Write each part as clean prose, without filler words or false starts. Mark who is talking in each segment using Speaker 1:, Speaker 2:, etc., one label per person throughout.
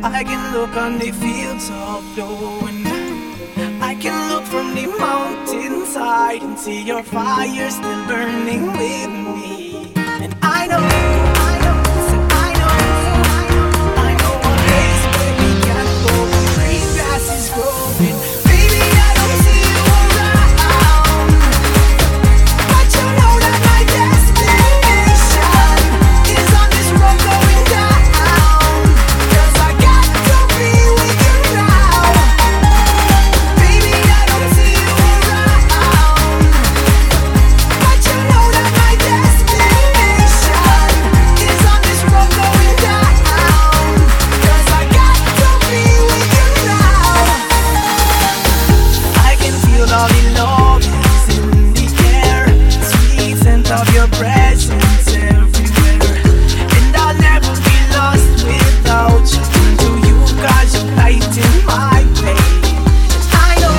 Speaker 1: I can look on the fields of blowing. I can look from the mountainside and see your fire still burning with me. And I know, so I know a place where we can go where green grass is growing. Baby, I don't see you around, but you know that my destination is on this road going down. 'Cause I got to be with you now. Baby, I don't see you around, but you know that my destination is on this road going down. 'Cause I got to be with you now. I can feel all the love is in the air, sweet scent of your presence everywhere. And I'll never be lost without you. Turn to you 'cause you're lighting my way. I know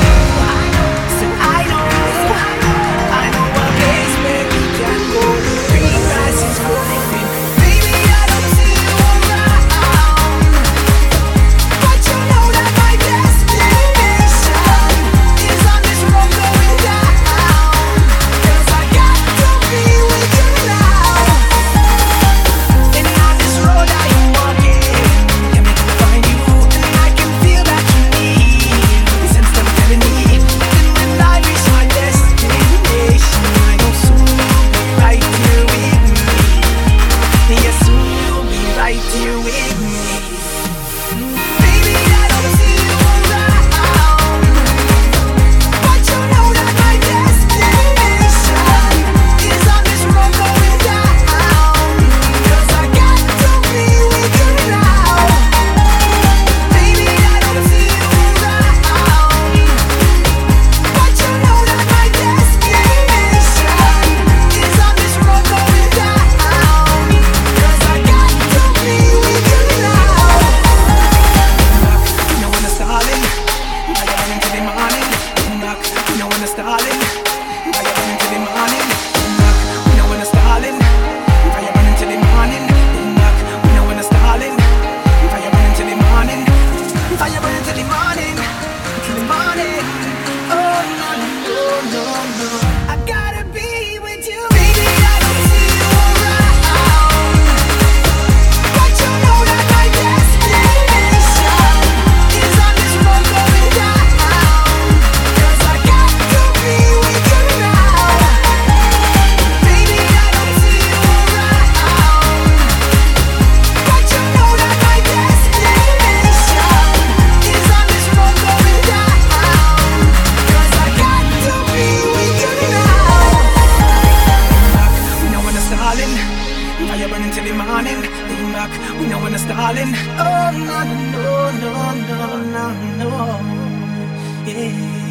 Speaker 1: a place where we can go where green grass is growing. Baby, I don't see you around, but you know that my destination is on this road going down. 'Cause I got to be with you now. And on this road I am walking, can make me find you, and I can feel that you need. Since I'm telling me, and when I reach my destination, I know soon you'll be right here with me. Yes, soon you'll be right here with me. Baby, I don't see you around, but you know that my destination is on this road going down. 'Cause I got to be with you now. Baby, I don't see you around, but you know that my destination is on this road going down. 'Cause I got to be with you now. You know when it's darling, I am into the morning. You know when it's darling, I am into the morning. You know when it's darling, I am into the morning. You know when it's darling, I am into the morning. I am into the morning, into the morning. Oh no no no no, I gotta be with you. Baby, I don't see you around, but you know that my destination is on this road going down. 'Cause I got to be with you now. Baby, I don't see you around, but you know that my destination is on this road going down. 'Cause I got to be with you now. We know when it's darling, fire burning till the morning. Lean back, we know when it's darling. Oh no no no no no no, yeah.